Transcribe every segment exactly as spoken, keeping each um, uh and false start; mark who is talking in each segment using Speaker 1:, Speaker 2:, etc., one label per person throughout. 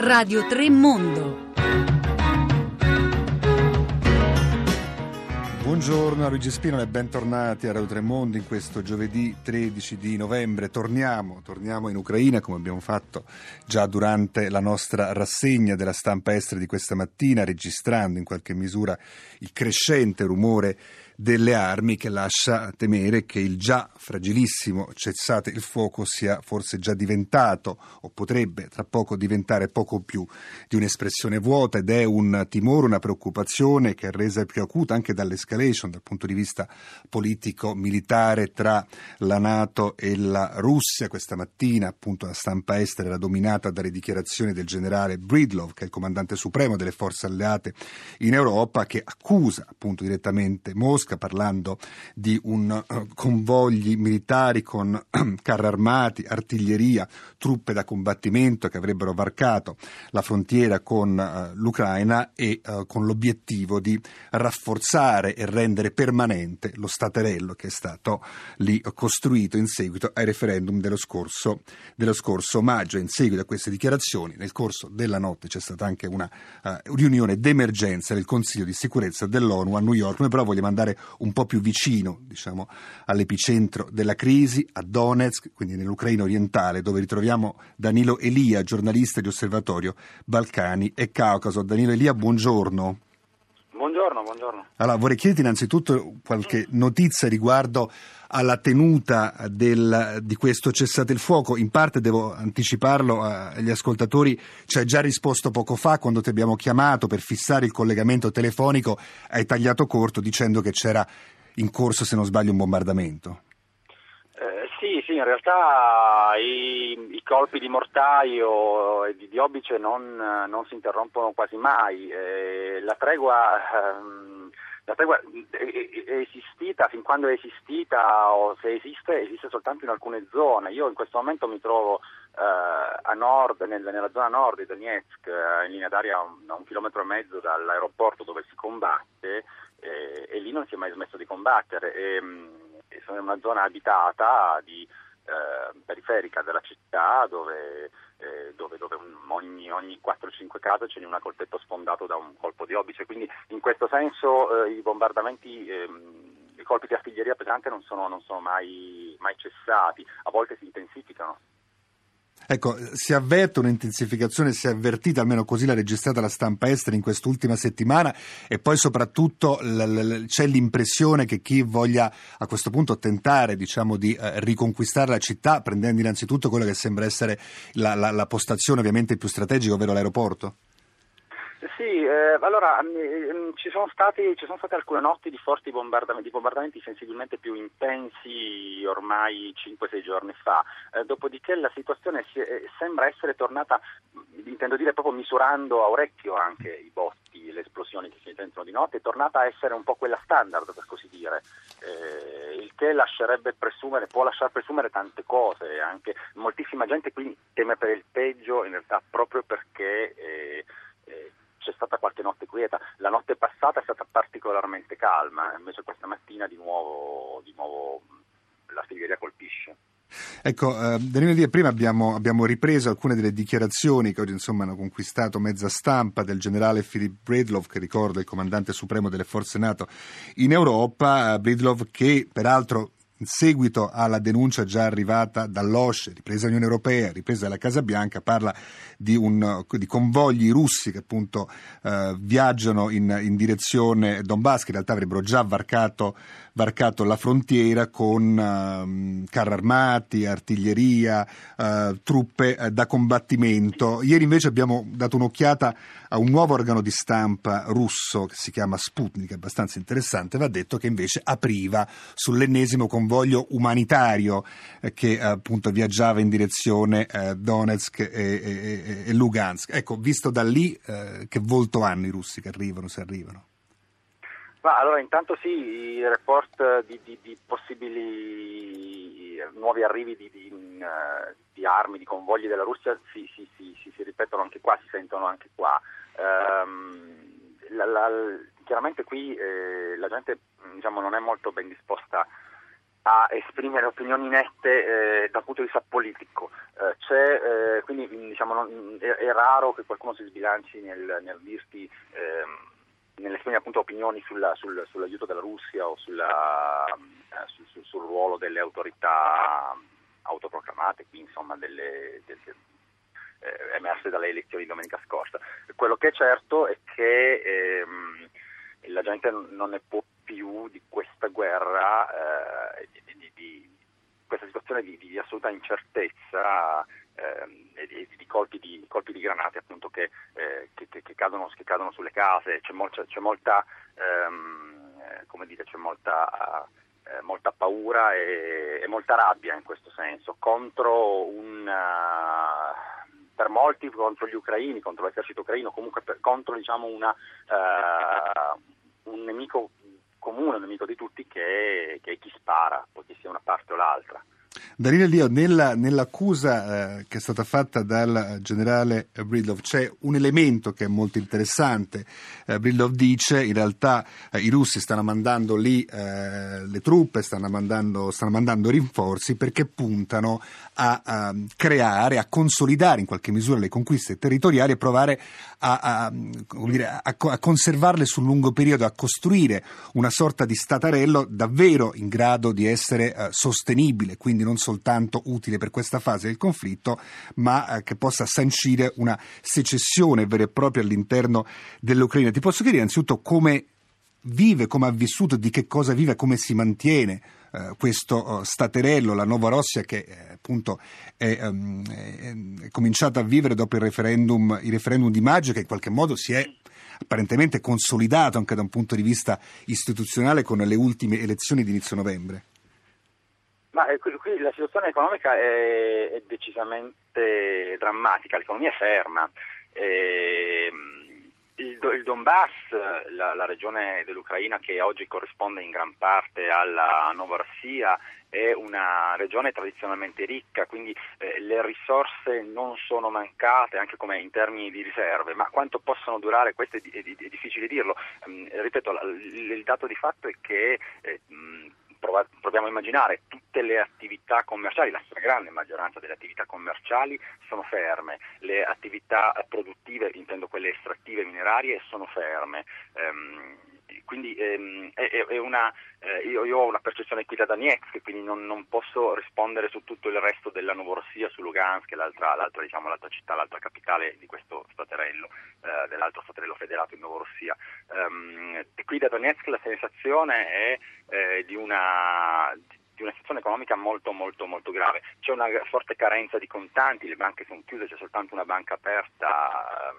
Speaker 1: Radio tre Mondo.
Speaker 2: Buongiorno a Luigi Spino e bentornati a Radio tre Mondo in questo giovedì tredici di novembre. Torniamo, torniamo in Ucraina come abbiamo fatto già durante la nostra rassegna della stampa estera di questa mattina, registrando in qualche misura il crescente rumore delle armi che lascia temere che il già fragilissimo cessate il fuoco sia forse già diventato o potrebbe tra poco diventare poco più di un'espressione vuota, ed è un timore, una preoccupazione che è resa più acuta anche dall'escalation dal punto di vista politico-militare tra la NATO e la Russia. Questa mattina appunto la stampa estera era dominata dalle dichiarazioni del generale Breedlove, che è il comandante supremo delle forze alleate in Europa, che accusa appunto direttamente Mosca, parlando di un uh, convogli militari con uh, carri armati, artiglieria, truppe da combattimento che avrebbero varcato la frontiera con uh, l'Ucraina e uh, con l'obiettivo di rafforzare e rendere permanente lo staterello che è stato lì costruito in seguito ai referendum dello scorso, dello scorso maggio. In seguito a queste dichiarazioni, nel corso della notte c'è stata anche una uh, riunione d'emergenza del Consiglio di sicurezza dell'ONU a New York. Noi però vogliamo andare un po' più vicino, diciamo, all'epicentro della crisi, a Donetsk, quindi nell'Ucraina orientale, dove ritroviamo Danilo Elia, giornalista di Osservatorio Balcani e Caucaso. Danilo Elia, buongiorno.
Speaker 3: Buongiorno, buongiorno.
Speaker 2: Allora, vorrei chiederti innanzitutto qualche notizia riguardo alla tenuta del, di questo cessate il fuoco. In parte devo anticiparlo agli ascoltatori, ci hai già risposto poco fa quando ti abbiamo chiamato per fissare il collegamento telefonico, hai tagliato corto dicendo che c'era in corso, se non sbaglio, un bombardamento.
Speaker 3: Eh, sì, sì, in realtà i, i colpi di mortaio e di, di obice non, non si interrompono quasi mai. Eh, la tregua... Ehm, La tregua è esistita, fin quando è esistita o se esiste, esiste soltanto in alcune zone. Io in questo momento mi trovo eh, a nord, nel, nella zona nord di Donetsk, eh, in linea d'aria a un, a un chilometro e mezzo dall'aeroporto dove si combatte, eh, e lì non si è mai smesso di combattere. E, e sono in una zona abitata, di, eh, periferica della città, dove... Eh, dove, dove ogni, ogni quattro cinque case ce n'è una col tetto sfondato da un colpo di obice, quindi in questo senso eh, i bombardamenti, ehm, i colpi di artiglieria pesante non sono, non sono mai, mai cessati, a volte si intensificano.
Speaker 2: Ecco, si avverte un'intensificazione, si è avvertita, almeno così l'ha registrata la stampa estera in quest'ultima settimana, e poi soprattutto l- l- c'è l'impressione che chi voglia a questo punto tentare, diciamo, di eh, riconquistare la città, prendendo innanzitutto quello che sembra essere la, la, la postazione ovviamente più strategica, ovvero l'aeroporto.
Speaker 3: Sì, eh, allora mh, ci sono stati ci sono state alcune notti di forti bombardamenti, di bombardamenti sensibilmente più intensi ormai cinque sei giorni fa, eh, dopodiché la situazione si, eh, sembra essere tornata, intendo dire proprio misurando a orecchio anche i botti, le esplosioni che si sentono di notte, è tornata a essere un po' quella standard, per così dire, eh, il che lascerebbe presumere, può lasciar presumere tante cose, anche moltissima gente qui teme per il peggio in realtà proprio perché eh, eh, c'è stata qualche notte quieta. La notte passata è stata particolarmente calma, invece questa mattina di nuovo, di nuovo l'artiglieria colpisce.
Speaker 2: Ecco, eh, Danilo Elia, prima abbiamo, abbiamo ripreso alcune delle dichiarazioni che oggi insomma hanno conquistato mezza stampa del generale Philip Breedlove, che ricorda il comandante supremo delle forze NATO in Europa, Breedlove che peraltro in seguito alla denuncia già arrivata dall'O S C E, ripresa dall'Unione Europea, ripresa dalla Casa Bianca, parla di, un, di convogli russi che appunto eh, viaggiano in, in direzione Donbass, che in realtà avrebbero già varcato, varcato la frontiera con eh, carri armati, artiglieria, eh, truppe eh, da combattimento. Ieri invece abbiamo dato un'occhiata a un nuovo organo di stampa russo che si chiama Sputnik, abbastanza interessante. Va detto che invece apriva sull'ennesimo convoglio umanitario eh, che appunto viaggiava in direzione eh, Donetsk e, e, e Lugansk. Ecco, visto da lì, eh, che volto hanno i russi che arrivano, se arrivano?
Speaker 3: Ma allora intanto sì, i report di, di, di possibili nuovi arrivi di, di, uh, di armi, di convogli della Russia si, si, si, si, si ripetono anche qua, si sentono anche qua. Um, la, la, chiaramente qui eh, la gente, diciamo, non è molto ben disposta a esprimere opinioni nette eh, dal punto di vista politico. Eh, c'è eh, quindi diciamo diciamo, non, è, è raro che qualcuno si sbilanci nel, nel dirti, ehm, nell'esprimere appunto opinioni sulla, sul, sull'aiuto della Russia o sulla, eh, sul, sul, sul ruolo delle autorità autoproclamate, qui insomma delle, delle eh, emerse dalle elezioni di domenica scorsa. Quello che è certo è che ehm, la gente non ne può più di questa guerra, eh, di, di, di questa situazione di, di assoluta incertezza ehm, e di, di, colpi di colpi di granate appunto che, eh, che, che, che, cadono, che cadono sulle case. C'è, mol, c'è, c'è molta ehm, come dire, c'è molta eh, molta paura e, e molta rabbia in questo senso contro un uh, per molti contro gli ucraini, contro l'esercito ucraino, comunque per, contro diciamo una uh, un nemico comune, un nemico di tutti che, che è chi spara, poiché sia una parte o l'altra.
Speaker 2: Daniele Lio, nella, nell'accusa eh, che è stata fatta dal generale Breedlove c'è un elemento che è molto interessante. Eh, Breedlove dice in realtà eh, i russi stanno mandando lì eh, le truppe, stanno mandando, stanno mandando rinforzi perché puntano a, a creare, a consolidare in qualche misura le conquiste territoriali e provare a, a, come dire, a, a conservarle sul lungo periodo, a costruire una sorta di statarello davvero in grado di essere eh, sostenibile, quindi non soltanto utile per questa fase del conflitto, ma eh, che possa sancire una secessione vera e propria all'interno dell'Ucraina. Ti posso dire innanzitutto come vive, come ha vissuto, di che cosa vive, come si mantiene eh, questo uh, staterello, la Novorossiya, che eh, appunto è, um, è, è cominciata a vivere dopo il referendum, il referendum di maggio, che in qualche modo si è apparentemente consolidato anche da un punto di vista istituzionale con le ultime elezioni di inizio novembre.
Speaker 3: Ma eh, qui, qui la situazione economica è, è decisamente drammatica, l'economia è ferma. Eh, il, il Donbass, la, la regione dell'Ucraina che oggi corrisponde in gran parte alla Novorossiya, è una regione tradizionalmente ricca, quindi eh, le risorse non sono mancate anche come in termini di riserve, ma quanto possono durare questo è, è, è difficile dirlo. Eh, ripeto, il, il dato di fatto è che eh, proviamo a immaginare tutte le attività commerciali, la stragrande maggioranza delle attività commerciali sono ferme, le attività produttive, intendo quelle estrattive minerarie, sono ferme. Um, quindi ehm, è, è una, eh, io, io ho una percezione qui da Donetsk, quindi non, non posso rispondere su tutto il resto della Novorossiya, su Lugansk, l'altra, l'altra, diciamo, l'altra città, l'altra capitale di questo staterello, eh, dell'altro staterello federato in Novorossiya. Um, e qui da Donetsk la sensazione è eh, di una di una situazione economica molto molto molto grave. C'è una forte carenza di contanti, le banche sono chiuse, c'è soltanto una banca aperta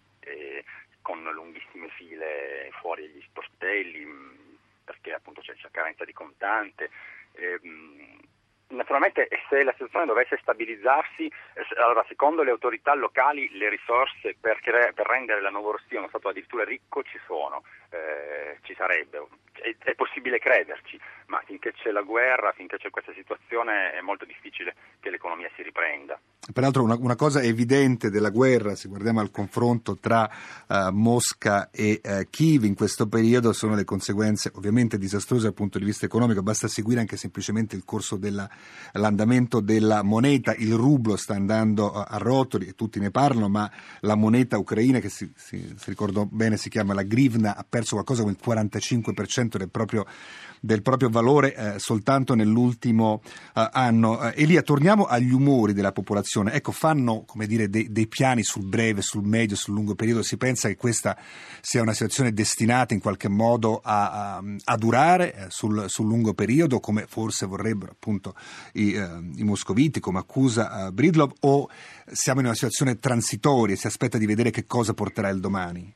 Speaker 3: eh, con lunghissime file fuori agli sportelli perché appunto c'è, c'è carenza di contante. Eh, Naturalmente se la situazione dovesse stabilizzarsi, allora secondo le autorità locali le risorse per, cre- per rendere la Novorossiya uno stato addirittura ricco ci sono, eh, ci sarebbe, è, è possibile crederci, ma finché c'è la guerra, finché c'è questa situazione è molto difficile che l'economia si riprenda.
Speaker 2: Peraltro una, una cosa evidente della guerra, se guardiamo al confronto tra uh, Mosca e uh, Kiev in questo periodo, sono le conseguenze ovviamente disastrose dal punto di vista economico. Basta seguire anche semplicemente il corso dell'andamento della moneta. Il rublo sta andando uh, a rotoli e tutti ne parlano, ma la moneta ucraina, che si, si, se ricordo bene si chiama la grivna, ha perso qualcosa come il quarantacinque per cento del proprio del proprio valore eh, soltanto nell'ultimo uh, anno. Uh, Elia, torniamo agli umori della popolazione. Ecco, fanno, come dire, dei, dei piani sul breve, sul medio, sul lungo periodo. Si pensa che questa sia una situazione destinata in qualche modo a, a, a durare eh, sul, sul lungo periodo, come forse vorrebbero appunto i, eh, i moscoviti, come accusa uh, Breedlove, o siamo in una situazione transitoria, si aspetta di vedere che cosa porterà il domani?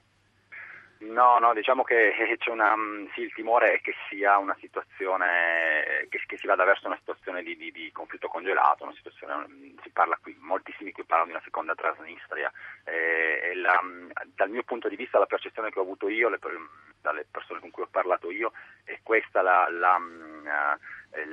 Speaker 3: No, no, diciamo che c'è una, sì, il timore è che sia una situazione, che, che si vada verso una situazione di, di, di conflitto congelato, una situazione, si parla qui, moltissimi qui parlano di una seconda Transnistria, eh, e la, dal mio punto di vista la percezione che ho avuto io, le, dalle persone con cui ho parlato io, è questa la, la,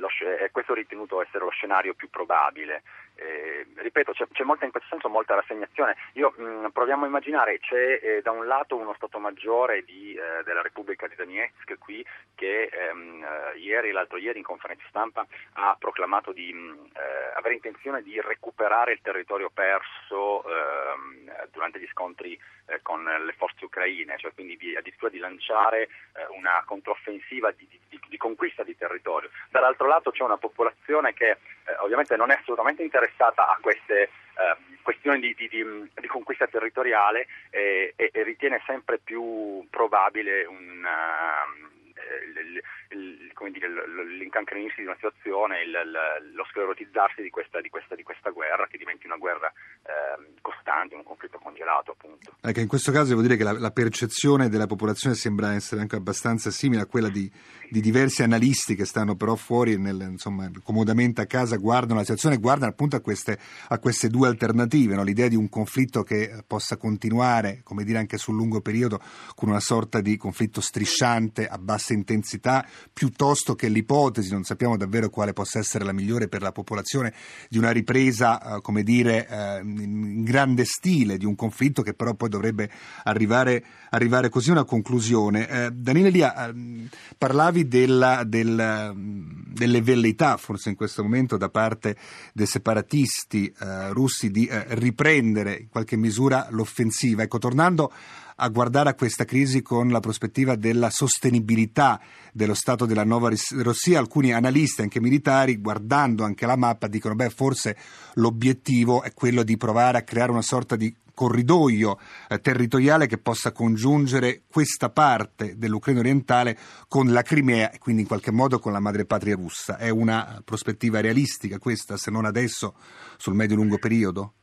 Speaker 3: lo, questo è ritenuto essere lo scenario più probabile. Eh, ripeto, c'è, c'è molta, in questo senso molta rassegnazione. Io mh, proviamo a immaginare, c'è eh, da un lato uno Stato Maggiore di, eh, della Repubblica di Donetsk qui che ehm, eh, ieri, l'altro ieri in conferenza stampa ha proclamato di mh, eh, avere intenzione di recuperare il territorio perso ehm, durante gli scontri eh, con le forze ucraine, cioè quindi di, addirittura di lanciare eh, una controffensiva di, di, di conquista di territorio. Dall'altro lato c'è una popolazione che eh, ovviamente non è assolutamente interessata a queste eh, questioni di, di, di, di conquista territoriale eh, e, e ritiene sempre più probabile un uh, il, il, come dire, l'incancrenirsi di una situazione, il, il, lo sclerotizzarsi di questa, di, questa, di questa guerra, che diventi una guerra eh, costante, un conflitto congelato, appunto.
Speaker 2: Ecco, in questo caso devo dire che la, la percezione della popolazione sembra essere anche abbastanza simile a quella di, di diversi analisti che stanno però fuori, nel, insomma, comodamente a casa, guardano la situazione, guardano appunto a queste, a queste due alternative, no? L'idea di un conflitto che possa continuare, come dire, anche sul lungo periodo, con una sorta di conflitto strisciante a bassa intensità, piuttosto che l'ipotesi, non sappiamo davvero quale possa essere la migliore per la popolazione, di una ripresa, eh, come dire, eh, in grande stile di un conflitto che però poi dovrebbe arrivare, arrivare così a una conclusione. Eh, Daniele Lia, eh, parlavi della, del, delle velleità, forse in questo momento, da parte dei separatisti eh, russi di eh, riprendere in qualche misura l'offensiva. Ecco, tornando a guardare a questa crisi con la prospettiva della sostenibilità dello Stato della nuova Russia, alcuni analisti, anche militari, guardando anche la mappa, dicono beh, forse l'obiettivo è quello di provare a creare una sorta di corridoio eh, territoriale che possa congiungere questa parte dell'Ucraina orientale con la Crimea e quindi in qualche modo con la madrepatria russa. È una prospettiva realistica questa, se non adesso, sul medio-lungo periodo?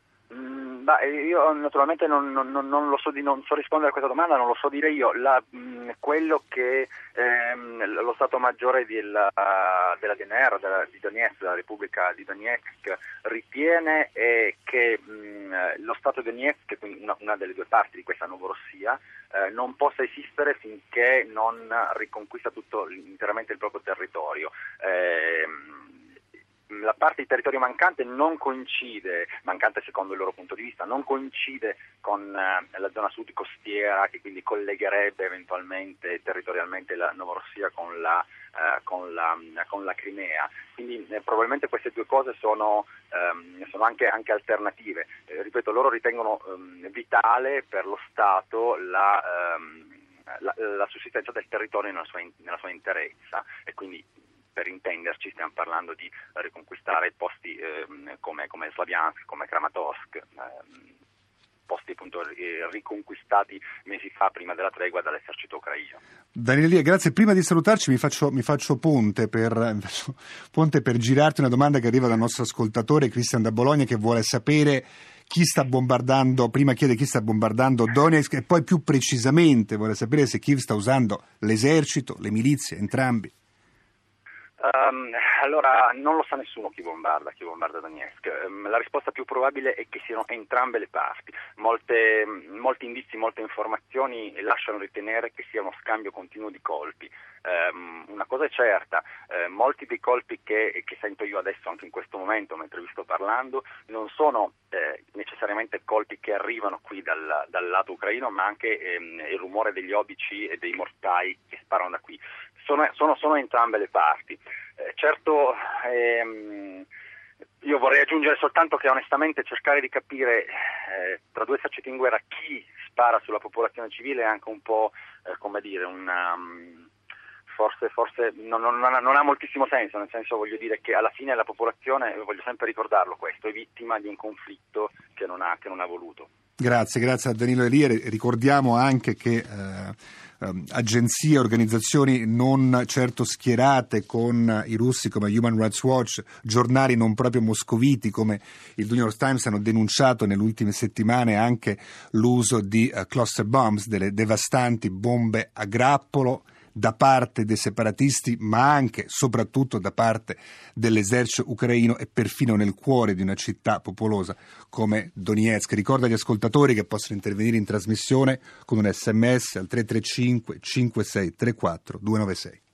Speaker 3: Io naturalmente non, non, non lo so, di, non so rispondere a questa domanda, non lo so dire io. La, mh, quello che ehm, lo Stato Maggiore della, della D N R, della, di Donetsk, della Repubblica di Donetsk, ritiene è che mh, lo Stato di Donetsk, quindi una, una delle due parti di questa Novorossia, eh, non possa esistere finché non riconquista tutto interamente il proprio territorio. Eh, La parte di territorio mancante non coincide, mancante secondo il loro punto di vista, non coincide con eh, la zona sud costiera, che quindi collegherebbe eventualmente territorialmente la Novorossia con la, eh, con la, con la Crimea. Quindi eh, probabilmente queste due cose sono, ehm, sono anche, anche alternative. Eh, ripeto, loro ritengono ehm, vitale per lo Stato la, ehm, la, la sussistenza del territorio nella sua, nella sua interezza e quindi, per intenderci, stiamo parlando di riconquistare posti eh, come, come Slaviansk, come Kramatorsk, eh, posti appunto riconquistati mesi fa prima della tregua dall'esercito ucraino.
Speaker 2: Daniele Lia, grazie. Prima di salutarci mi faccio, mi faccio ponte per, mi faccio ponte per girarti una domanda che arriva dal nostro ascoltatore Cristian da Bologna, che vuole sapere chi sta bombardando, prima chiede chi sta bombardando Donetsk e poi più precisamente vuole sapere se Kiev sta usando l'esercito, le milizie, entrambi.
Speaker 3: Um, allora, non lo sa nessuno chi bombarda, chi bombarda Donetsk. Um, la risposta più probabile è che siano entrambe le parti. Molte, molti indizi, molte informazioni lasciano ritenere che sia uno scambio continuo di colpi. Um, una cosa è certa, eh, molti dei colpi che, che sento io adesso, anche in questo momento, mentre vi sto parlando, non sono eh, necessariamente colpi che arrivano qui dal, dal lato ucraino, ma anche ehm, il rumore degli obici e dei mortai che sparano da qui. Sono, sono, sono entrambe le parti. Eh, certo, ehm, io vorrei aggiungere soltanto che onestamente cercare di capire eh, tra due eserciti in guerra chi spara sulla popolazione civile è anche un po', eh, come dire, una, um, forse, forse non, non, non ha moltissimo senso, nel senso, voglio dire che alla fine la popolazione, voglio sempre ricordarlo questo, è vittima di un conflitto che non ha, che non ha voluto.
Speaker 2: Grazie, grazie a Danilo Elia. Ricordiamo anche che eh, eh, agenzie, organizzazioni non certo schierate con i russi come Human Rights Watch, giornali non proprio moscoviti come il New York Times hanno denunciato nelle ultime settimane anche l'uso di uh, cluster bombs, delle devastanti bombe a grappolo da parte dei separatisti, ma anche, soprattutto, da parte dell'esercito ucraino e perfino nel cuore di una città popolosa come Donetsk. Ricordo agli ascoltatori che possono intervenire in trasmissione con un sms al tre tre cinque cinque sei tre quattro due nove sei.